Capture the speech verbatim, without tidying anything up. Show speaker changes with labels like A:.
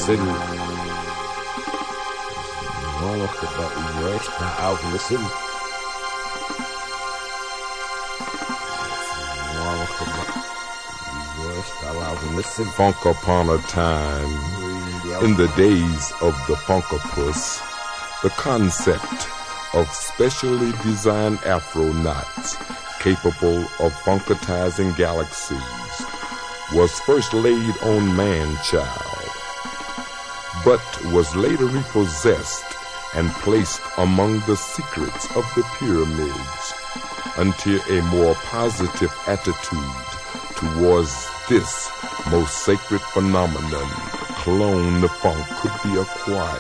A: listen. Vamos que no está out, listen. Vamos que no está out, listen.
B: Funk upon a time, in the days of the Funkopus, the concept of specially designed afro knots capable of funkatizing galaxies was first laid on man-child, but was later repossessed and placed among the secrets of the pyramids until a more positive attitude towards this most sacred phenomenon, clone the funk, could be acquired.